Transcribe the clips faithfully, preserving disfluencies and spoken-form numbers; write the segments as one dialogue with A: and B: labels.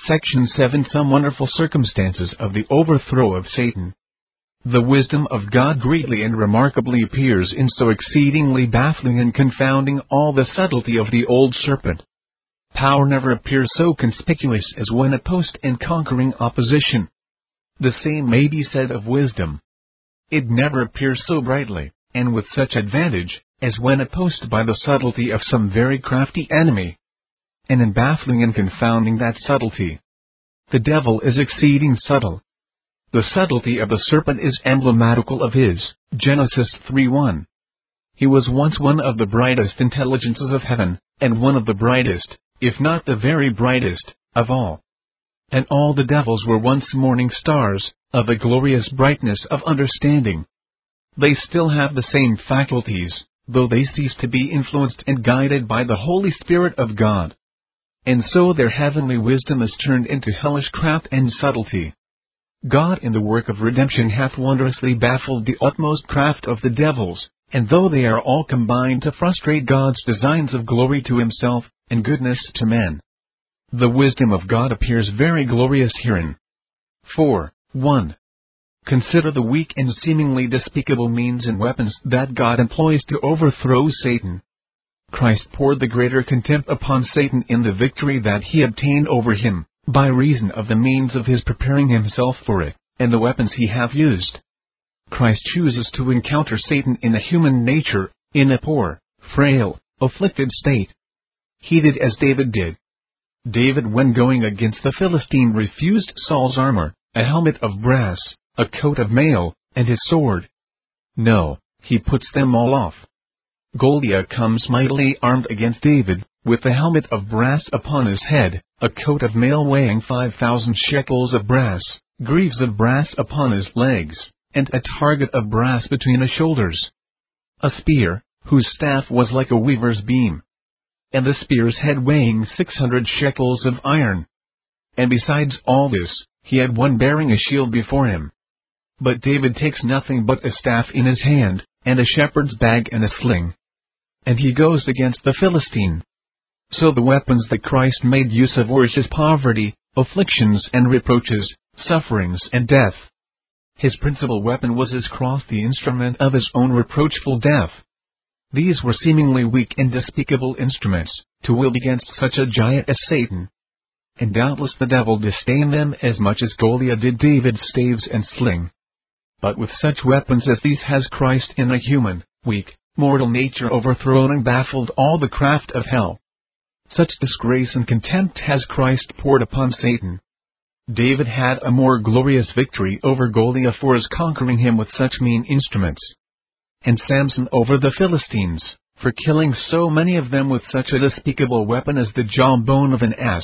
A: Section seven Some wonderful circumstances of the overthrow of Satan. The wisdom of God greatly and remarkably appears in so exceedingly baffling and confounding all the subtlety of the old serpent. Power never appears so conspicuous as when opposed and conquering opposition. The same may be said of wisdom. It never appears so brightly, and with such advantage, as when opposed by the subtlety of some very crafty enemy. And in baffling and confounding that subtlety, the devil is exceeding subtle. The subtlety of the serpent is emblematical of his, Genesis three one. He was once one of the brightest intelligences of heaven, and one of the brightest, if not the very brightest, of all. And all the devils were once morning stars, of the glorious brightness of understanding. They still have the same faculties, though they cease to be influenced and guided by the Holy Spirit of God. And so their heavenly wisdom is turned into hellish craft and subtlety. God in the work of redemption hath wondrously baffled the utmost craft of the devils, and though they are all combined to frustrate God's designs of glory to himself, and goodness to men, the wisdom of God appears very glorious herein. four. one. Consider the weak and seemingly despicable means and weapons that God employs to overthrow Satan. Christ poured the greater contempt upon Satan in the victory that he obtained over him, by reason of the means of his preparing himself for it, and the weapons he hath used. Christ chooses to encounter Satan in a human nature, in a poor, frail, afflicted state. He did as David did. David, when going against the Philistine, refused Saul's armor, a helmet of brass, a coat of mail, and his sword. No, he puts them all off. Goliath comes mightily armed against David, with a helmet of brass upon his head, a coat of mail weighing five thousand shekels of brass, greaves of brass upon his legs, and a target of brass between his shoulders. A spear, whose staff was like a weaver's beam, and the spear's head weighing six hundred shekels of iron. And besides all this, he had one bearing a shield before him. But David takes nothing but a staff in his hand, and a shepherd's bag and a sling. And he goes against the Philistine. So the weapons that Christ made use of were his poverty, afflictions and reproaches, sufferings and death. His principal weapon was his cross, the instrument of his own reproachful death. These were seemingly weak and despicable instruments, to wield against such a giant as Satan. And doubtless the devil disdained them as much as Goliath did David's staves and sling. But with such weapons as these has Christ in a human, weak, mortal nature overthrown and baffled all the craft of hell. Such disgrace and contempt has Christ poured upon Satan. David had a more glorious victory over Goliath for his conquering him with such mean instruments. And Samson over the Philistines, for killing so many of them with such a despicable weapon as the jawbone of an ass.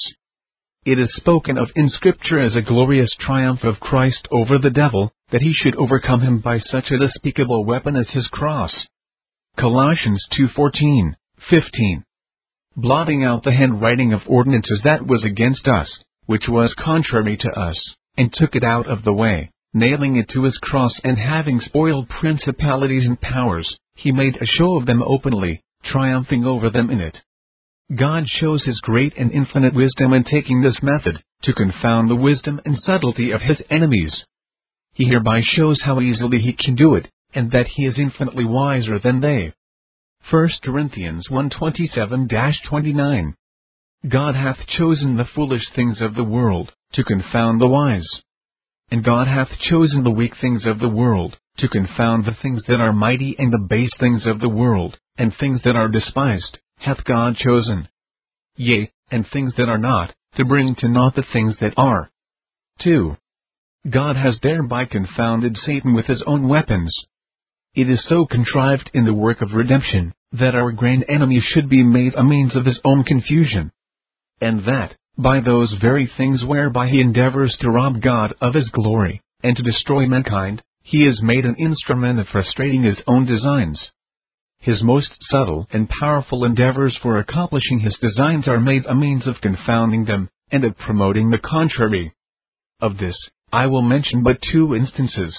A: It is spoken of in Scripture as a glorious triumph of Christ over the devil, that he should overcome him by such a despicable weapon as his cross. Colossians two fourteen, fifteen. Blotting out the handwriting of ordinances that was against us, which was contrary to us, and took it out of the way, nailing it to his cross, and having spoiled principalities and powers, he made a show of them openly, triumphing over them in it. God shows his great and infinite wisdom in taking this method, to confound the wisdom and subtlety of his enemies. He hereby shows how easily he can do it, and that he is infinitely wiser than they. First Corinthians one twenty-seven to twenty-nine. God hath chosen the foolish things of the world, to confound the wise. And God hath chosen the weak things of the world, to confound the things that are mighty, and the base things of the world, and things that are despised, hath God chosen. Yea, and things that are not, to bring to naught the things that are. two. God has thereby confounded Satan with his own weapons. It is so contrived in the work of redemption, that our grand enemy should be made a means of his own confusion. And that, by those very things whereby he endeavors to rob God of his glory, and to destroy mankind, he is made an instrument of frustrating his own designs. His most subtle and powerful endeavors for accomplishing his designs are made a means of confounding them, and of promoting the contrary. Of this, I will mention but two instances.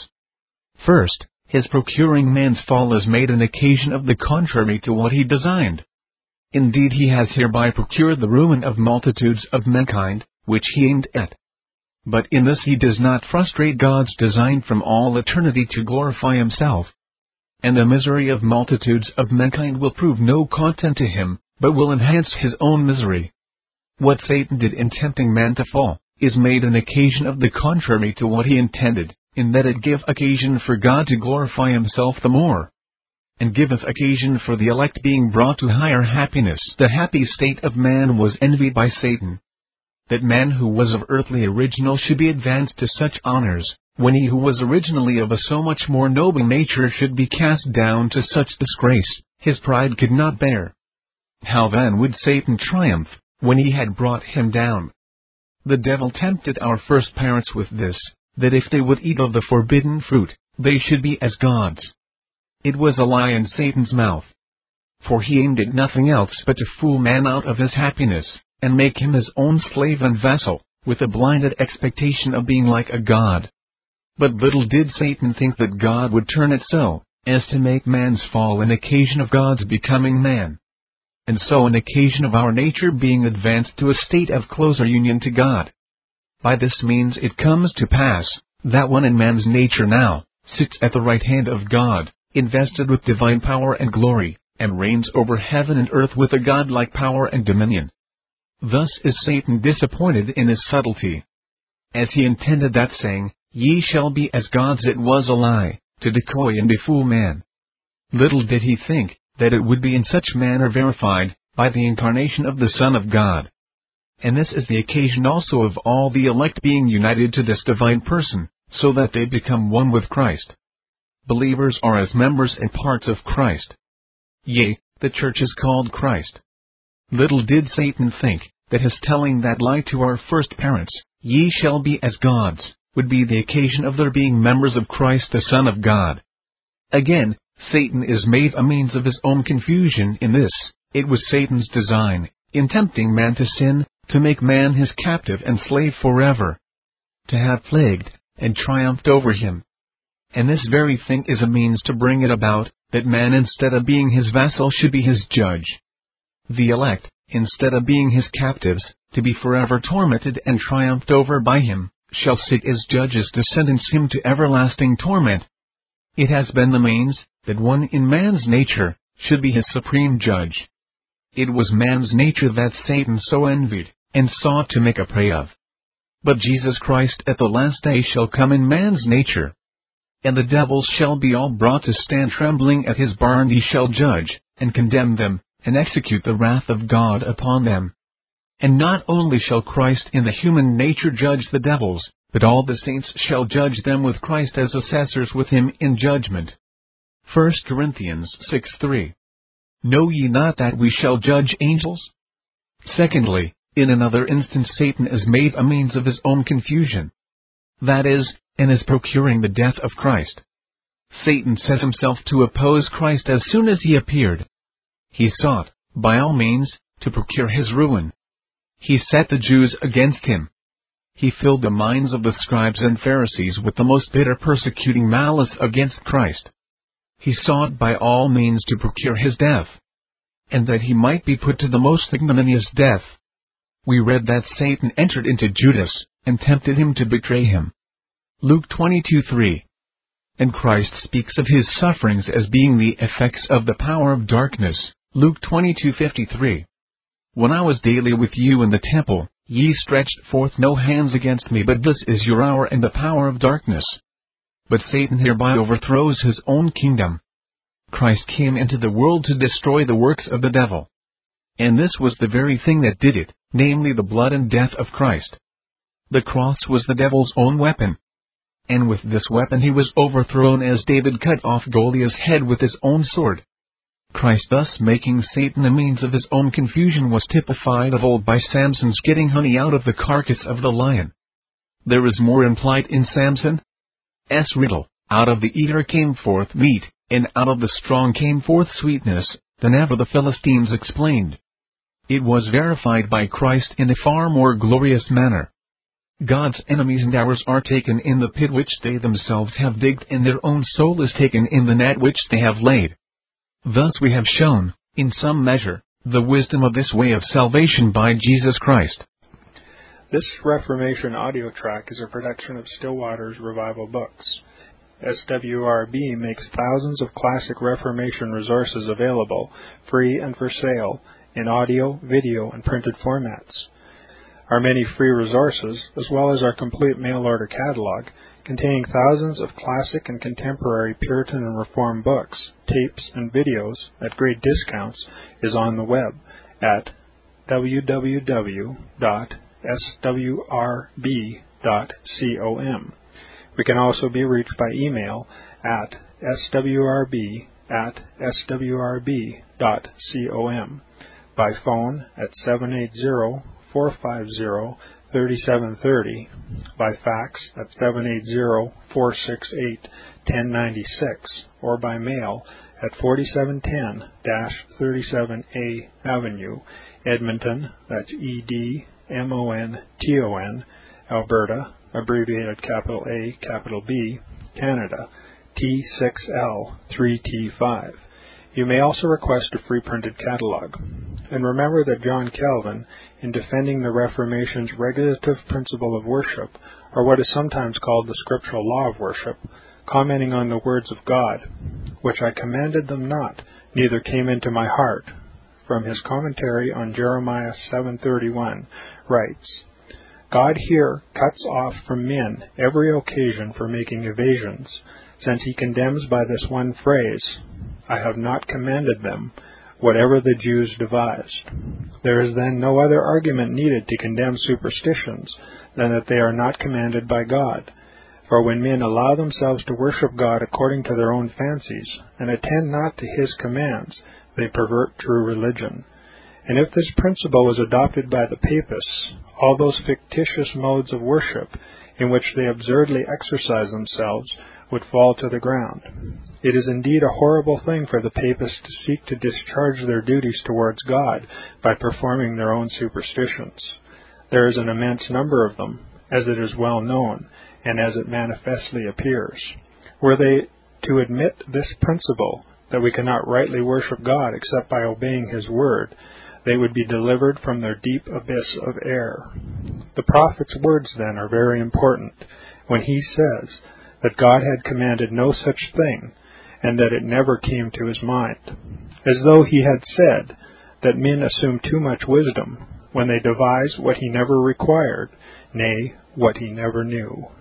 A: First, his procuring man's fall is made an occasion of the contrary to what he designed. Indeed, he has hereby procured the ruin of multitudes of mankind, which he aimed at. But in this he does not frustrate God's design from all eternity to glorify himself. And the misery of multitudes of mankind will prove no content to him, but will enhance his own misery. What Satan did in tempting man to fall, is made an occasion of the contrary to what he intended, in that it gave occasion for God to glorify himself the more, and giveth occasion for the elect being brought to higher happiness. The happy state of man was envied by Satan, that man who was of earthly original should be advanced to such honors, when he who was originally of a so much more noble nature should be cast down to such disgrace, his pride could not bear. How then would Satan triumph, when he had brought him down? The devil tempted our first parents with this, that if they would eat of the forbidden fruit, they should be as gods. It was a lie in Satan's mouth. For he aimed at nothing else but to fool man out of his happiness, and make him his own slave and vessel, with a blinded expectation of being like a god. But little did Satan think that God would turn it so, as to make man's fall an occasion of God's becoming man, and so an occasion of our nature being advanced to a state of closer union to God. By this means it comes to pass, that one in man's nature now, sits at the right hand of God, invested with divine power and glory, and reigns over heaven and earth with a godlike power and dominion. Thus is Satan disappointed in his subtlety. As he intended that saying, "Ye shall be as gods," it was a lie, to decoy and befool man. Little did he think, that it would be in such manner verified, by the incarnation of the Son of God. And this is the occasion also of all the elect being united to this divine person, so that they become one with Christ. Believers are as members and parts of Christ. Yea, the church is called Christ. Little did Satan think, that his telling that lie to our first parents, "Ye shall be as gods," would be the occasion of their being members of Christ the Son of God. Again, Satan is made a means of his own confusion in this. It was Satan's design, in tempting man to sin, to make man his captive and slave forever, to have plagued and triumphed over him. And this very thing is a means to bring it about, that man instead of being his vassal should be his judge. The elect, instead of being his captives, to be forever tormented and triumphed over by him, shall sit as judges to sentence him to everlasting torment. It has been the means, that one in man's nature, should be his supreme judge. It was man's nature that Satan so envied, and sought to make a prey of. But Jesus Christ at the last day shall come in man's nature, and the devils shall be all brought to stand trembling at his bar, and he shall judge, and condemn them, and execute the wrath of God upon them. And not only shall Christ in the human nature judge the devils, but all the saints shall judge them with Christ as assessors with him in judgment. First Corinthians six three. Know ye not that we shall judge angels? Secondly, in another instance Satan is made a means of his own confusion. That is, and is procuring the death of Christ. Satan set himself to oppose Christ as soon as he appeared. He sought, by all means, to procure his ruin. He set the Jews against him. He filled the minds of the scribes and Pharisees with the most bitter persecuting malice against Christ. He sought by all means to procure his death, and that he might be put to the most ignominious death. We read that Satan entered into Judas, and tempted him to betray him. Luke twenty-two three. And Christ speaks of his sufferings as being the effects of the power of darkness. Luke twenty-two fifty-three. When I was daily with you in the temple, ye stretched forth no hands against me, but this is your hour and the power of darkness. But Satan hereby overthrows his own kingdom. Christ came into the world to destroy the works of the devil. And this was the very thing that did it, namely the blood and death of Christ. The cross was the devil's own weapon. And with this weapon he was overthrown, as David cut off Goliath's head with his own sword. Christ, thus making Satan a means of his own confusion, was typified of old by Samson's getting honey out of the carcass of the lion. There is more implied in Samson's riddle, "Out of the eater came forth meat, and out of the strong came forth sweetness," than ever the Philistines explained. It was verified by Christ in a far more glorious manner. God's enemies and ours are taken in the pit which they themselves have digged, and their own soul is taken in the net which they have laid. Thus we have shown, in some measure, the wisdom of this way of salvation by Jesus Christ.
B: This Reformation audio track is a production of Still Waters Revival Books. S W R B makes thousands of classic Reformation resources available, free and for sale, in audio, video, and printed formats. Our many free resources, as well as our complete mail-order catalog, containing thousands of classic and contemporary Puritan and Reformed books, tapes, and videos at great discounts, is on the web at w w w dot s w r b dot com. We can also be reached by email at s w r b at s w r b dot com, by phone at seven eight zero, four five zero, three seven three zero, by fax at seven eight zero, four six eight, one zero nine six, or by mail at forty-seven ten thirty-seven A Avenue, Edmonton, that's E D M O N T O N, Alberta, abbreviated capital A, capital B, Canada, T six L three T five. You may also request a free printed catalog. And remember that John Calvin, in defending the Reformation's regulative principle of worship, or what is sometimes called the scriptural law of worship, commenting on the words of God, which I commanded them not, neither came into my heart, from his commentary on Jeremiah seven thirty-one, writes, God here cuts off from men every occasion for making evasions, since he condemns by this one phrase, I have not commanded them, whatever the Jews devised. There is then no other argument needed to condemn superstitions than that they are not commanded by God. For when men allow themselves to worship God according to their own fancies, and attend not to his commands, they pervert true religion. And if this principle was adopted by the papists, all those fictitious modes of worship in which they absurdly exercise themselves would fall to the ground. It is indeed a horrible thing for the papists to seek to discharge their duties towards God by performing their own superstitions. There is an immense number of them, as it is well known, and as it manifestly appears. Were they to admit this principle, that we cannot rightly worship God except by obeying his word, they would be delivered from their deep abyss of error. The prophet's words, then, are very important, when he says that God had commanded no such thing, and that it never came to his mind, as though he had said that men assume too much wisdom when they devise what he never required, nay, what he never knew.